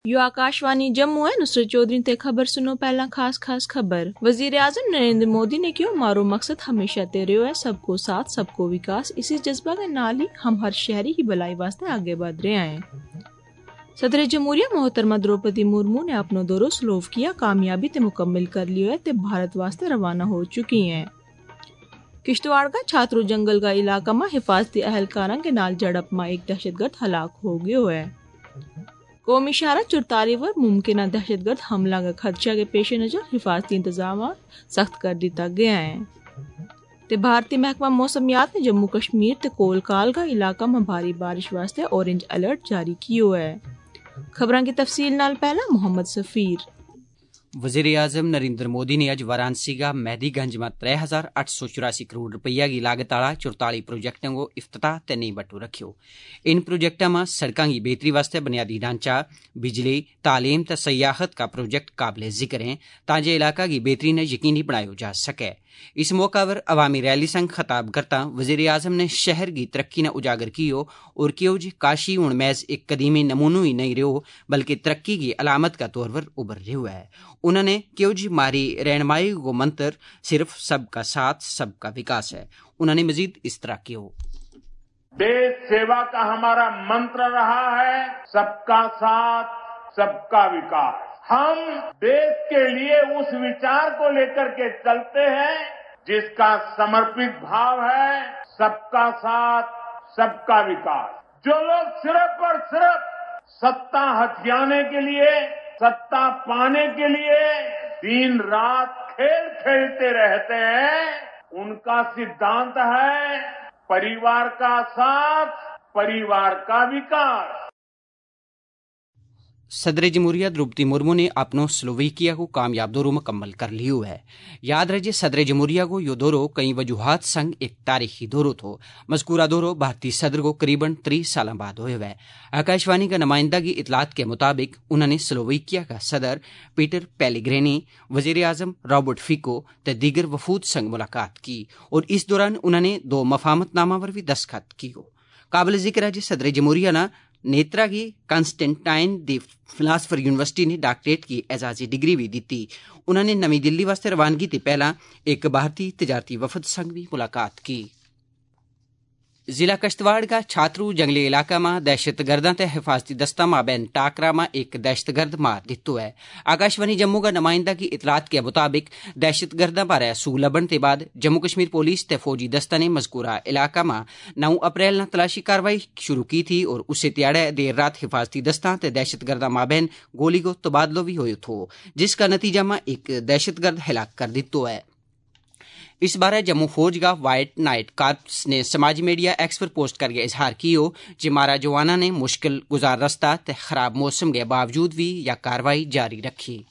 You Akashvani Jammu ہے نصرت چودھری تے خبر سنو پہلا خاص خبر۔ وزیر اعظم نریندر مودی نے کیوں مارو مقصد ہمیشہ تیرے ہے سب کو ساتھ سب کو وکاس، اسی جذبہ کے نال ہی ہم ہر شہری کی بھلائی واسطے آگے بڑھ رہے ہیں۔ صدر جمہوریہ محترمہ دروپدی مرمو نے اپنا دورو سلوواکیہ کامیابی تے مکمل کر لیو ہے تے بھارت واسطے روانہ ہو چکی ہیں۔ کشتواڑ کا چھاترو جنگل کا علاقہ میں حفاظتی اہلکاراں کے نال جھڑپ میں ایک دہشت گرد ہلاک ہو گیا ہے۔ قومی شاہراہ 44 پر ممکنہ دہشت گرد حملہ کے خدشہ کے پیش نظر حفاظتی انتظامات سخت کر دیتا گیا ہے۔ تے بھارتی محکمہ موسمیات نے جموں کشمیر تے کول کالگا علاقہ میں بھاری بارش واسطے اورنج الرٹ جاری کیو ہے۔ خبراں کی تفصیل نال پہلا محمد سفیر۔ وزیر اعظم نریندر مودی نے اج وارانسی کا مہدی گنج میں 3884 کروڑ روپیہ کی لاگت والا 44 پروجیکٹوں کو افتتاح تے نہیں بٹو رکھو۔ ان پروجیکٹوں میں سڑکوں کی بہتری واسطے بنیادی ڈھانچہ، بجلی، تعلیم تے سیاحت کا پروجیکٹ قابل ذکر ہیں تاکہ علاقہ کی بہتری نے یقینی بنایا جا سکے۔ اس موقع پر عوامی ریلی سنگ خطاب کرتا وزیر اعظم نے شہر کی ترقی نے اجاگر کیو اور کیو جی کاشی ہن محض ایک قدیمی نمونہ ہی نہیں رہو بلکہ ترقی کی علامت کا طور پر ابھر رہا ہے۔ انہوں نے کیو جی ماری رہنمائی کو منتر صرف سب کا ساتھ سب کا وکاس ہے۔ انہوں نے مزید اس طرح کیو، دیش سیوا کا ہمارا منتر رہا ہے سب کا ساتھ سب کا وکاس۔ ہم دیش کے لیے اس وچار کو لے کر کے چلتے ہیں جس کا سمرپت بھاو ہے سب کا ساتھ سب کا وکاس۔ جو لوگ صرف اور صرف ستا ہتھیانے کے لیے، ستا پانے کے لیے دن رات کھیل کھیلتے رہتے ہیں، ان کا سدھانت ہے پریوار کا ساتھ پریوار کا وکاس۔ صدر جمہوریہ دروپدی مرمو نے اپنو سلوواکیہ کو کامیاب دورو مکمل کر لیو ہے۔ یاد رہے صدر جمہوریہ کو یہ دورو کئی وجوہات سنگ ایک تاریخی دورو تھو۔ مذکورہ دورو بھارتی صدر کو قریباً 30 سالوں بعد ہوئے ہوئے۔ آکاشوانی کا نمائندہ کی اطلاعات کے مطابق انہوں نے سلوواکیہ کا صدر پیٹر پیلیگرینی، وزیر اعظم رابرٹ فیکو تے دیگر وفود سنگ ملاقات کی اور اس دوران انہوں نے 2 مفاہمت نامہ پر بھی دستخط کی۔ قابل ذکر ہے صدر جمہوریہ نے نیترا کی کانسٹنٹائن دی فلاسفر یونیورسٹی نے ڈاکٹریٹ کی اعزازی ڈگری بھی دیتی۔ انہوں نے نئی دلی واسطے روانگی تے پہلا ایک بھارتی تجارتی وفد سنگ بھی ملاقات کی۔ ضلع کشتواڑ کا چھاترو جنگلی علاقہ میں دہشت گرداں تے حفاظتی دستہ مابین ٹاکرا میں ایک دہشت گرد مار دیتو ہے۔ آکاشوانی جموں کا نمائندہ کی اطلاعات کے مطابق دہشت گرداں پر سو لبن کے بعد جموں کشمیر پولیس تے فوجی دستہ نے مذکورہ علاقہ میں 9 اپریل نہ تلاشی کاروائی شروع کی تھی اور اسے تیاڑے دیر رات حفاظتی دستہ تے دہشت گرداں مابین گولی کو تبادلہ بھی ہوئے تھو جس کا نتیجہ میں ایک دہشت گرد ہلاک کر دیتو ہے۔ اس بارے جموں فوج کا وائٹ نائٹ کارپس نے سماجی میڈیا ایکس پر پوسٹ کر کے اظہار کیو کہ مارا جوانا نے مشکل گزار رستہ تے خراب موسم کے باوجود بھی یا کاروائی جاری رکھی۔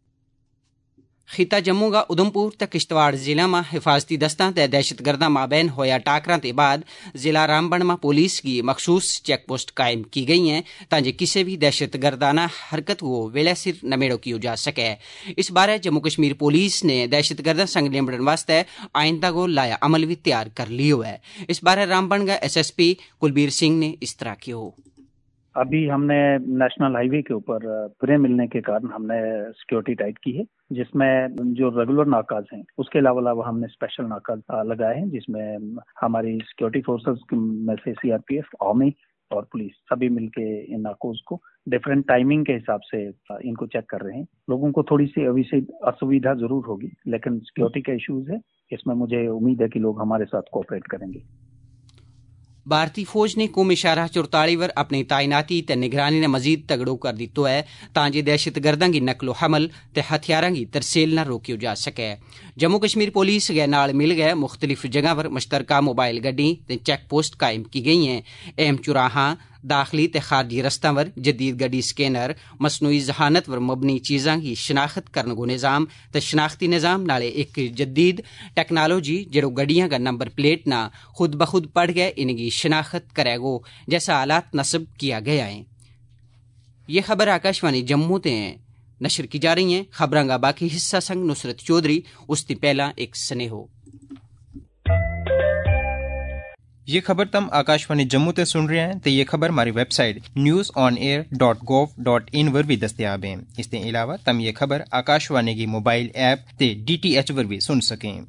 خطہ جموں کا ادھمپور تے کشتواڑ ضلع میں حفاظتی دستاں تے دہشت گرداں مابین ہویا ٹاکراں تے بعد ضلع رامبن میں پولیس کی مخصوص چیک پوسٹ قائم کی گئی ہیں تاکہ کسی بھی دہشت گردانہ حرکت کو ویلے سر نمیڑو کیو جا سکے۔ اس بارے جموں کشمیر پولیس نے دہشت گرداں سنگ نمٹن واسطے آئندہ کو لایا عمل بھی تیار کر لیو ہے۔ اس بارے رامبن کا S S P Kulbir Singh نے اس طرح کیو، ابھی ہم نے نیشنل ہائی وے کے اوپر پرے ملنے کے کارن ہم نے سیکیورٹی ٹائٹ کی ہے، جس میں جو ریگولر ناکاز ہیں اس کے علاوہ ہم نے اسپیشل ناکاز لگائے ہیں، جس میں ہماری سیکیورٹی فورسز میں سے C R P F, army اور پولیس سبھی مل کے ان ناکوز کو ڈفرینٹ ٹائمنگ کے حساب سے ان کو چیک کر رہے ہیں۔ لوگوں کو تھوڑی سی ابھی سے اسویدھا ضرور ہوگی، لیکن سیکیورٹی کے ایشوز ہے، اس میں مجھے امید ہے کہ لوگ ہمارے ساتھ کوآپریٹ کریں گے۔ بھارتی فوج نے قومی شاہراہ 44 پر اپنی تعیناتی تے نگرانی نے مزید تگڑو کر دیتو ہے تاکہ دہشت گرداں کی نقل و حمل تے ہتھیاراں کی ترسیل نہ روکیو جا سکے۔ جموں کشمیر پولیس کے نال مل گئے مختلف جگہ پر مشترکہ موبائل گڈی تے چیک پوسٹ قائم کی گئی ہیں۔ اہم چوراہاں، داخلی تے خارجی رستاں پر جدید گڈی سکینر، مصنوعی ذہانت پر مبنی چیزاں کی شناخت کرنے کو نظام تے شناختی نظام نالے ایک جدید ٹیکنالوجی جڑو گڈیاں کا نمبر پلیٹ نہ خود بخود پڑھ گئے ان کی شناخت کرے گو جیسا آلات نصب کیا گیا ہے۔ یہ خبر آکاشوانی جموں تے نشر کی جا رہی ہیں۔ خبراں کا باقی حصہ سنگ نصرت چودھری اس تی پہلا ایک سنے ہو۔ یہ خبر تم آکاشوانی جموں تے سن رہے ہیں تے یہ خبر ہماری ویب سائٹ newsonair.gov.in پر بھی دستیاب ہیں۔ اس کے علاوہ تم یہ خبر آکاشوانی کی موبائل ایپ تے DTH پر بھی سن سکیں۔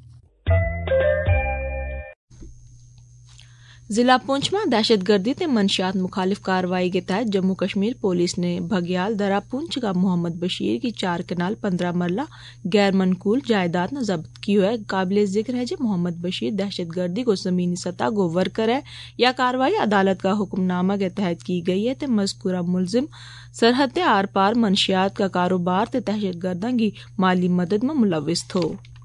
ضلع پونچھ میں دہشت گردی تے منشیات مخالف کارروائی کے تحت جموں کشمیر پولیس نے بھگیال درہ پونچھ کا محمد بشیر کی 4 کنال 15 مرلہ غیر منقول جائیداد نہ ضبط کی ہے۔ قابل ذکر ہے کہ محمد بشیر دہشت گردی کو زمینی سطح کو ورکر ہے یا کارروائی عدالت کا حکم نامہ کے تحت کی گئی ہے تے مذکورہ ملزم سرحد آر پار منشیات کا کاروبار تے دہشت گردوں کی مالی مدد میں ملوث تھو۔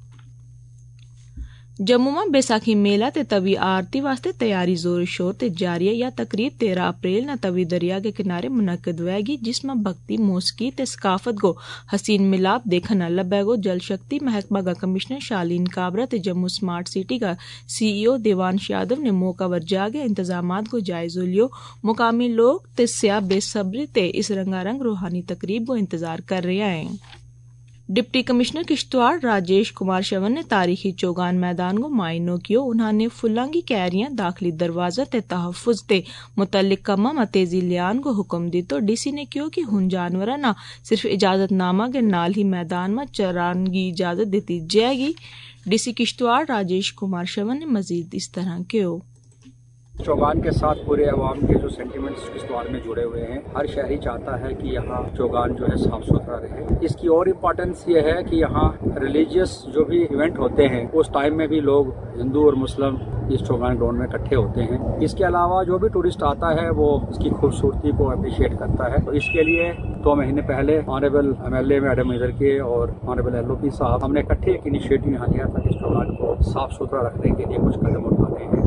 جموں میں بیساکھی میلہ تے توی آرتی واسطے تیاری زور شور تے جاری ہے۔ یا تقریب 13 اپریل نہ توی دریا کے کنارے منعقد ہوئے گی، جس میں بھکتی، موسیقی تے ثقافت کو حسین ملاپ دیکھنا لبے گو۔ جل شکتی محکمہ کا کمشنر شالین کابرا تے جموں سمارٹ سٹی کا CEO دیوانش یادو نے موقع پر جاگے انتظامات کو جائزہ لیو۔ مقامی لوگ تے سیاح بے صبری تے اس رنگا رنگ روحانی تقریب کو انتظار کر رہے ہیں۔ ڈپٹی کمشنر کشتواڑ راجیش کمار شون نے تاریخی چوگان میدان کو معائنہ کیو۔ انہوں نے فلانگی کیریاں، داخلی دروازہ تے تحفظ تے متعلق کما میں تیزی لیان کو حکم دی تو ڈی سی نے کیو کہ ہن جانوراں نہ صرف اجازت نامہ کے نال ہی میدان میں چران کی اجازت دیتی جائے گی۔ ڈی سی کشتواڑ راجیش کمار شون نے مزید اس طرح کیو۔ چوگان کے ساتھ پورے عوام کے جو سینٹیمنٹس کشتواڑ میں جڑے ہوئے ہیں، ہر شہری چاہتا ہے کہ یہاں چوگان جو ہے صاف ستھرا رہے۔ اس کی اور امپورٹنس یہ ہے کہ یہاں ریلیجیس جو بھی ایونٹ ہوتے ہیں اس ٹائم میں بھی لوگ ہندو اور مسلم اس چوگان گراؤنڈ میں اکٹھے ہوتے ہیں۔ اس کے علاوہ جو بھی ٹورسٹ آتا ہے وہ اس کی خوبصورتی کو اپریشیٹ کرتا ہے۔ تو اس کے لیے 2 مہینے پہلے آنریبل MLA میڈم ادھر کے اور آنریبل LOP صاحب ہم نے اکٹھے ایک انیشیٹو یہاں لیا تھا کہ اس چوگان کو صاف ستھرا رکھنے کے لیے کچھ قدم اٹھانے ہیں۔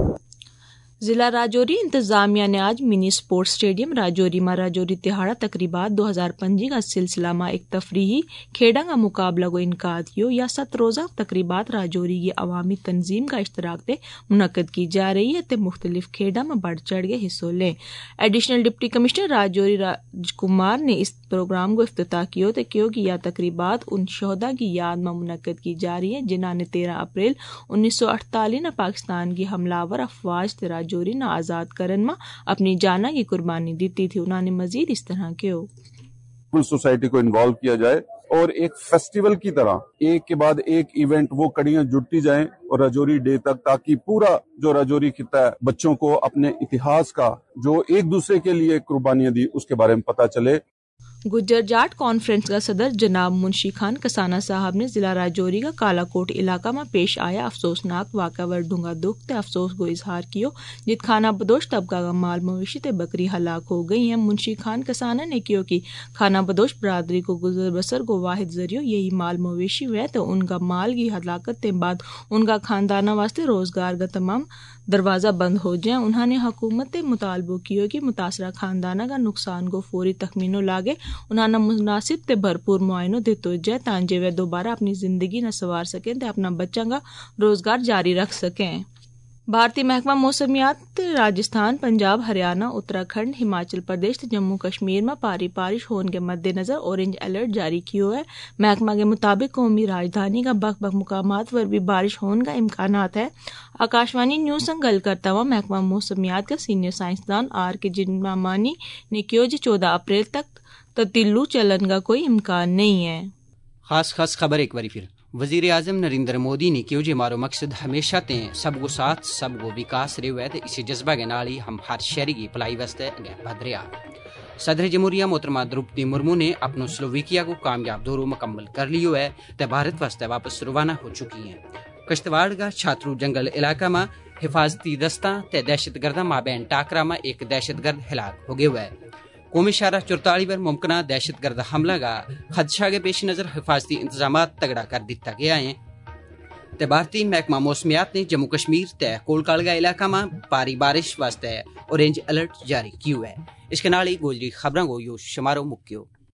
ضلع راجوری انتظامیہ نے آج منی سپورٹس اسٹیڈیم راجوری میں راجوری تہاڑا تقریبات 2025 کا سلسلہ میں ایک تفریحی کھیڈا کا مقابلہ کو انعقاد کیو۔ یا 7 روزہ تقریبات راجوری کی عوامی تنظیم کا اشتراک تے منعقد کی جا رہی ہے تے مختلف کھیڈا میں بڑھ چڑھ کے حصہ لیں۔ Additional deputy commissioner Rajouri Raj Kumar نے اس پروگرام کو افتتاح کیو تے کیو کہ یہ تقریبات ان شہداء کی یاد میں منعقد کی جا رہی ہے جنہوں نے 13 اپریل 1948 میں پاکستان کی حملہ آور افواج تے راجوری نہ آزاد کرن میں اپنی جانہ کی قربانی دیتی تھی۔ انہوں نے مزید اس طرح کیو۔ سوسائٹی کو انوالو کیا جائے اور ایک فیسٹیول کی طرح ایک کے بعد ایک ایونٹ وہ کڑیاں جڑتی جائیں اور راجوری ڈے تک، تاکہ پورا جو راجوری خطہ ہے بچوں کو اپنے اتہاس کا جو ایک دوسرے کے لیے قربانیاں دی اس کے بارے میں پتہ چلے۔ گجر جاٹ کانفرنس کا صدر جناب منشی خان کسانہ صاحب نے ضلع راجوری کا کالا کوٹ علاقہ میں پیش آیا افسوسناک واقعہ ور ڈھونگا دکھ تے افسوس کو اظہار کیو، جت خانہ بدوش طبقہ کا مال مویشی تے بکری ہلاک ہو گئی ہیں۔ منشی خان کسانہ نے کیو کہ خانہ بدوش برادری کو گزر بسر کو واحد ذریعہ یہی مال مویشی ہوئے تو ان کا مال کی ہلاکت کے بعد ان کا خاندانہ واسطے روزگار کا تمام دروازہ بند ہو جائیں۔ انہوں نے حکومت تے مطالبہ کیو کہ متاثرہ خاندانہ کا نقصان کو فوری تخمینوں لاگے، انہوں نے مناسب تے بھرپور معائنہ دیتے جائے تانجے وہ دوبارہ اپنی زندگی نہ سوار سکیں تے اپنا بچوں کا روزگار جاری رکھ سکیں۔ بھارتی محکمہ موسمیات راجستھان، پنجاب، ہریانہ، اتراکھنڈ، ہماچل پردیش تے جموں کشمیر میں پاری بارش ہونے کے مد نظر اورنج الرٹ جاری کیو ہے۔ محکمہ کے مطابق قومی راجدھانی کا بک مقامات پر بھی بارش ہونے کا امکانات ہے۔ آکاشوانی نیوز سے گل کرتا ہوا محکمہ موسمیات کا سینئر سائنسدان RK جنمانی نے کیو جی 14 اپریل تک تتلو چلن کا کوئی امکان نہیں ہے۔ خاص خبر ایک باری پھر وزیر اعظم نریندر مودی نے کیوں جی ہمارا مقصد ہمیشہ تے سب کو ساتھ سب کو وکاس رہے ہوئے تے اسی جذبہ کے نال ہی ہم ہر شہری کی بھلائی واسطے آگے بڑھ رہے ہیں۔ صدر جمہوریہ محترمہ دروپدی مرمو نے اپنا سلوویکیا کو کامیاب دوروں مکمل کر لیو ہے تے بھارت واسطے واپس روانہ ہو چکی ہیں۔ کشتواڑ کا چھاترو جنگل علاقہ میں حفاظتی دستہ تے دہشت گردوں مابین ٹاکرا میں ایک دہشت گرد ہلاک ہو گیا ہوا ہے۔ قومی شاہراہ 44 پر ممکنہ دہشت گرد حملہ کا خدشہ کے پیش نظر حفاظتی انتظامات تگڑا کر دیتا گیا ہے تے بھارتی محکمہ موسمیات نے جموں کشمیر تے کولکالگا علاقہ میں پاری بارش واسطے اورنج الرٹ جاری کیو ہے۔ اس کے نال ہی گوجری خبروں کو یو شمارو مکیو۔